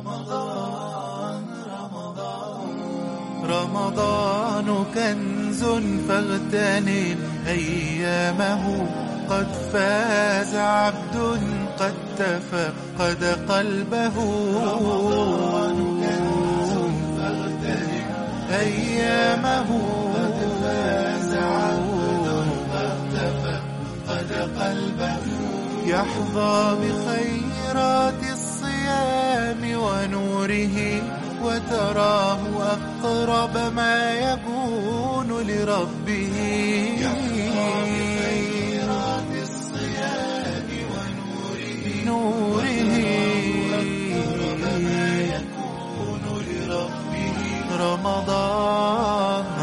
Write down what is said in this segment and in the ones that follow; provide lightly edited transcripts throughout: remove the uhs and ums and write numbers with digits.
رمضان كنز فاغتنم أيامه، قد فاز عبد قد تفقد قلبه. رمضان كنز فاغتنم أيامه، قد فاز عبد قد تفقد قلبه. يحظى بخيرات الصيام ونوره، وتراه أقرب ما يكون لربه. يحظى بخيرات الصيام ونوره، وأقرب ما يكون لربه. رمضان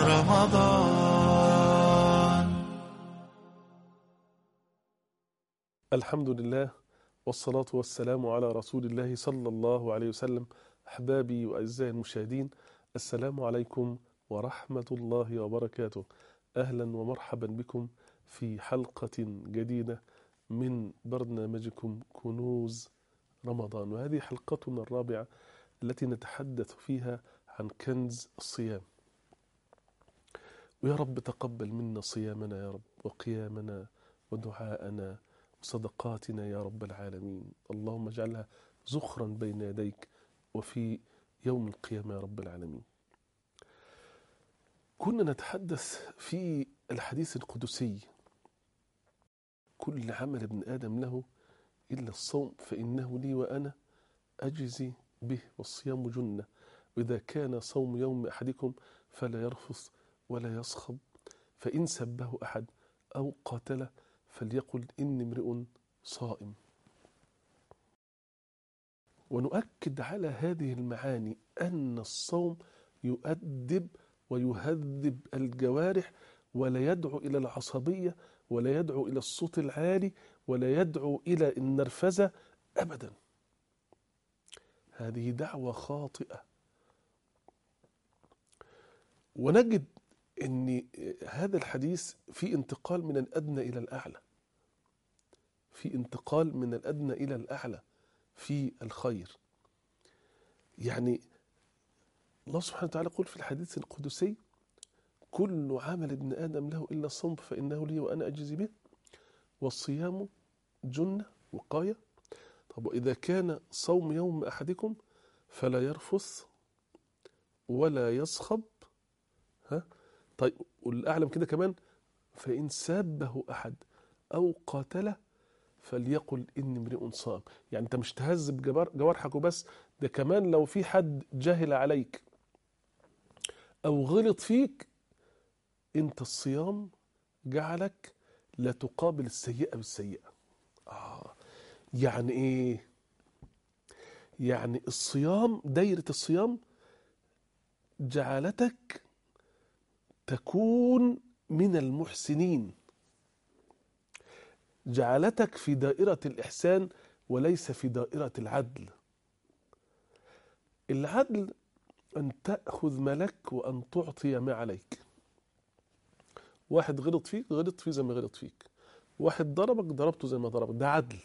الحمد لله، والصلاة والسلام على رسول الله صلى الله عليه وسلم. أحبابي وأعزائي المشاهدين، السلام عليكم ورحمة الله وبركاته. أهلا ومرحبا بكم في حلقة جديدة من برنامجكم كنوز رمضان، وهذه حلقتنا الرابعة التي نتحدث فيها عن كنز الصيام. ويا رب تقبل منا صيامنا يا رب، وقيامنا ودعاءنا وصدقاتنا يا رب العالمين. اللهم اجعلها زخرا بين يديك وفي يوم القيامة يا رب العالمين. كنا نتحدث في الحديث القدسي: كل عمل ابن آدم له إلا الصوم فإنه لي وأنا أجزي به، والصيام جنة، وإذا كان صوم يوم أحدكم فلا يرفث ولا يصخب، فإن سبه أحد أو قاتله فليقل إني امرئ صائم. ونؤكد على هذه المعاني أن الصوم يؤدب ويهذب الجوارح، ولا يدعو إلى العصبية، ولا يدعو إلى الصوت العالي، ولا يدعو إلى النرفزة أبدا. هذه دعوة خاطئة. ونجد أن هذا الحديث في انتقال من الأدنى إلى الأعلى، في انتقال من الأدنى إلى الأعلى في الخير. يعني الله سبحانه وتعالى يقول في الحديث القدسي: كل عمل ابن آدم له إلا الصوم فإنه لي وأنا أجزي به، والصيام جنة وقاية. طب وإذا كان صوم يوم أحدكم فلا يرفث ولا يصخب. طيب والأعلم كده كمان: فإن سابه أحد أو قاتله فليقل إني امرئ صائم. يعني أنت مش تهذب جوارحك وبس، ده كمان لو في حد جاهل عليك أو غلط فيك، أنت الصيام جعلك لا تقابل السيئة بالسيئة. يعني إيه؟ يعني الصيام، دايرة الصيام جعلتك تكون من المحسنين، جعلتك في دائرة الإحسان وليس في دائرة العدل. العدل أن تأخذ ما لك وأن تعطي ما عليك. واحد غلط فيك، غلط فيه زي ما غلط فيك. واحد ضربك، ضربته زي ما ضربك. ده عدل.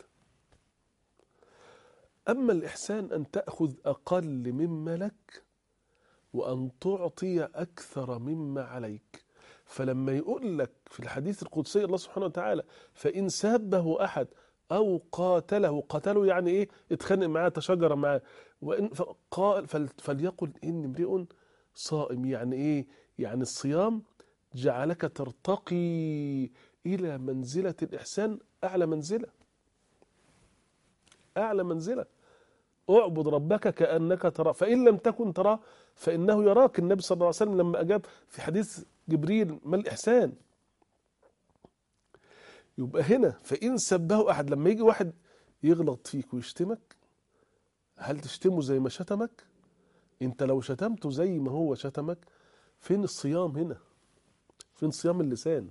أما الإحسان أن تأخذ أقل مما لك وأن تعطي أكثر مما عليك. فلما يقول لك في الحديث القدسي الله سبحانه وتعالى: فإن سابه أحد أو قاتله يعني إيه؟ اتخانق معاه، تشاجر معاه، وإن قال فليقل إني امرئ صائم. يعني إيه؟ يعني الصيام جعلك ترتقي إلى منزلة الإحسان، أعلى منزلة، أعلى منزلة. اعبد ربك كأنك تراه فإن لم تكن تراه فإنه يراك. النبي صلى الله عليه وسلم لما أجاب في حديث جبريل: ما الإحسان؟ يبقى هنا فإن سبه أحد، لما يجي واحد يغلط فيك ويشتمك، هل تشتمه زي ما شتمك؟ انت لو شتمته زي ما هو شتمك، فين الصيام هنا؟ فين صيام اللسان؟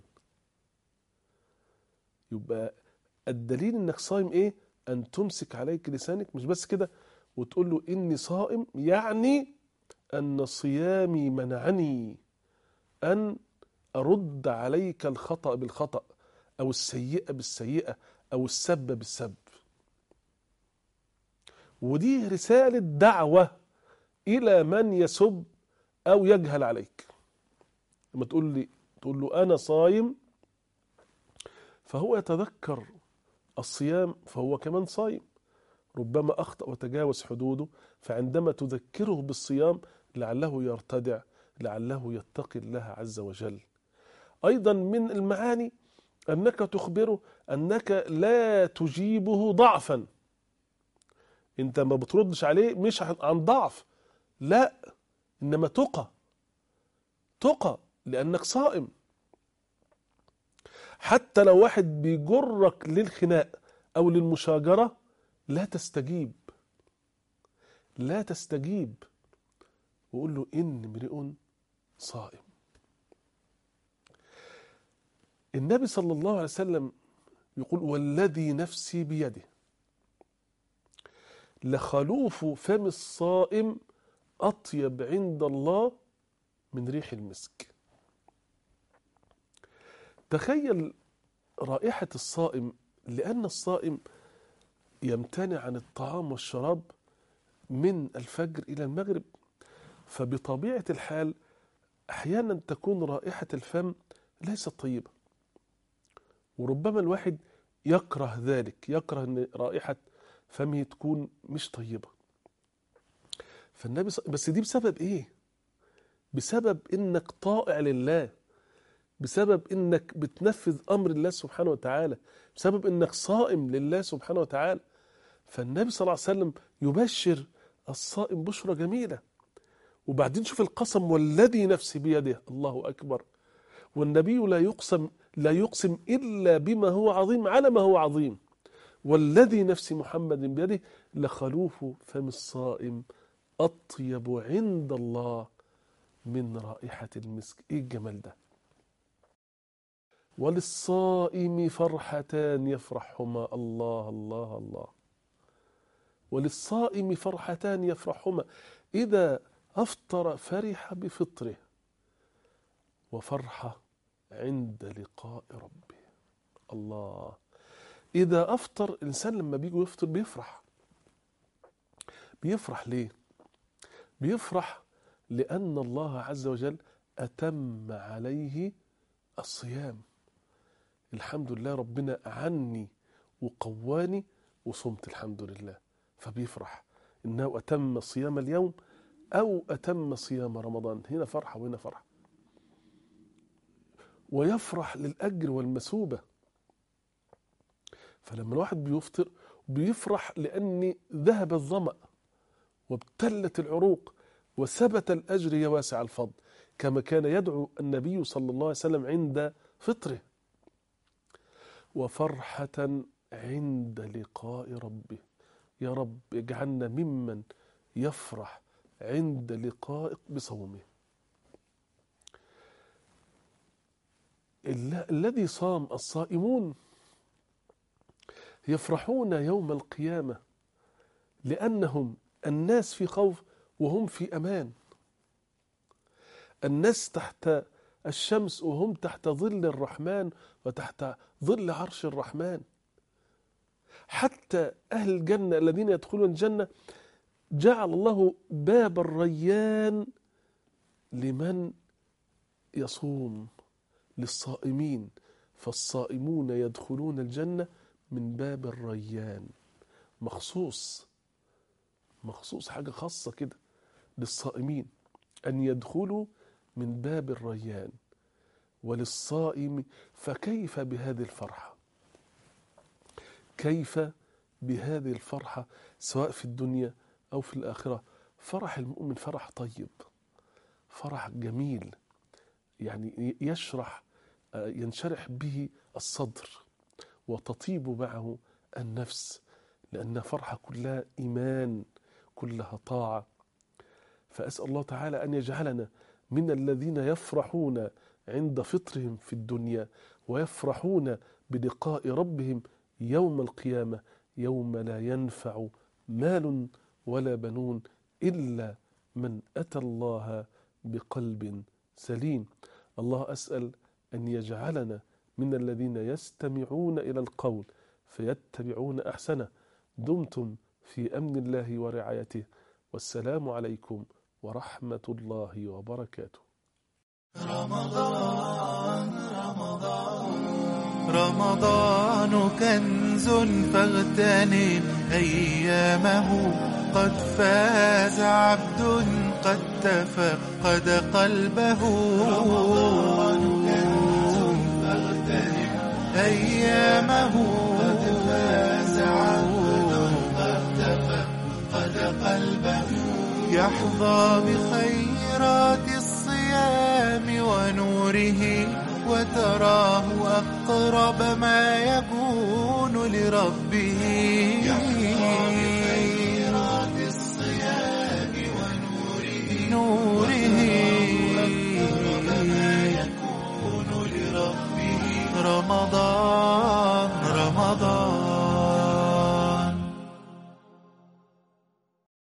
يبقى الدليل انك صايم ايه؟ ان تمسك عليك لسانك. مش بس كده وتقول له اني صائم، يعني ان صيامي منعني ان ارد عليك الخطأ بالخطأ، او السيئة بالسيئة، او السب بالسب. ودي رسالة دعوة إلى من يسب أو يجهل عليك. لما تقول له أنا صايم، فهو يتذكر الصيام فهو كمان صايم، ربما أخطأ وتجاوز حدوده، فعندما تذكره بالصيام لعله يرتدع، لعله يتقي الله عز وجل. أيضا من المعاني أنك تخبره أنك لا تجيبه ضعفا، أنت ما بتردش عليه مش عن ضعف، لا، إنما تقى لأنك صائم. حتى لو واحد بيجرك للخناق أو للمشاجرة لا تستجيب، وقول له إن امرئ صائم. النبي صلى الله عليه وسلم يقول والذي نفسي بيده لخلوف فم الصائم أطيب عند الله من ريح المسك. تخيل رائحة الصائم، لأن الصائم يمتنع عن الطعام والشراب من الفجر إلى المغرب، فبطبيعة الحال أحيانا تكون رائحة الفم ليست طيبة، وربما الواحد يكره ذلك، يكره أن رائحة فمه تكون مش طيبة. بس دي بسبب إيه؟ بسبب إنك طائع لله، بسبب إنك بتنفذ أمر الله سبحانه وتعالى، بسبب إنك صائم لله سبحانه وتعالى. فالنبي صلى الله عليه وسلم يبشر الصائم بشرى جميلة. وبعدين شوف القسم والذي نفسي بيده، الله أكبر. والنبي لا يقسم إلا بما هو عظيم على ما هو عظيم. والذي نفس محمد بيده لخلوف فم الصائم أطيب عند الله من رائحة المسك. إيه الجمال ده! وللصائم فرحتان يفرحهما، الله الله الله. وللصائم فرحتان يفرحهما، إذا أفطر فرح بفطره، وفرحة عند لقاء ربه. الله. إذا أفطر الإنسان لما بيجي يفطر بيفرح ليه؟ بيفرح لأن الله عز وجل أتم عليه الصيام. الحمد لله ربنا عني وقواني وصمت الحمد لله، فبيفرح إنه أتم صيام اليوم أو أتم صيام رمضان. هنا فرحة وهنا فرحة. ويفرح للأجر والمثوبة. فلما الواحد بيفطر بيفرح لأن ذهب الظمأ وابتلت العروق وثبت الأجر يا واسع الفضل، كما كان يدعو النبي صلى الله عليه وسلم عند فطره. وفرحة عند لقاء ربه، يا رب اجعلنا ممن يفرح عند لقائك بصومه. الذي صام، الصائمون يفرحون يوم القيامة لأنهم الناس في خوف وهم في أمان. الناس تحت الشمس وهم تحت ظل الرحمن وتحت ظل عرش الرحمن. حتى أهل الجنة الذين يدخلون الجنة جعل الله باب الريان لمن يصوم، للصائمين. فالصائمون يدخلون الجنة من باب الريان، مخصوص حاجة خاصة كده للصائمين أن يدخلوا من باب الريان. وللصائم فكيف بهذه الفرحة، كيف بهذه الفرحة سواء في الدنيا أو في الآخرة. فرح المؤمن فرح طيب، فرح جميل، يعني ينشرح به الصدر وتطيب معه النفس، لأن فرحة كلها إيمان، كلها طاعة. فأسأل الله تعالى أن يجعلنا من الذين يفرحون عند فطرهم في الدنيا ويفرحون بلقاء ربهم يوم القيامة، يوم لا ينفع مال ولا بنون إلا من أتى الله بقلب سليم. الله أسأل أن يجعلنا من الذين يستمعون إلى القول فيتبعون أحسنه. دمتم في أمن الله ورعايته، والسلام عليكم ورحمة الله وبركاته. رمضان كنز فاغتنم أيامه، قد فاز عبد قد تفقد قلبه. رمضان كنز فاغتنم أيامه، قد فاز عبد قد تفقد قلبه. يحظى بخيرات الصيام ونوره، وتراه أقرب ما يكون لربه.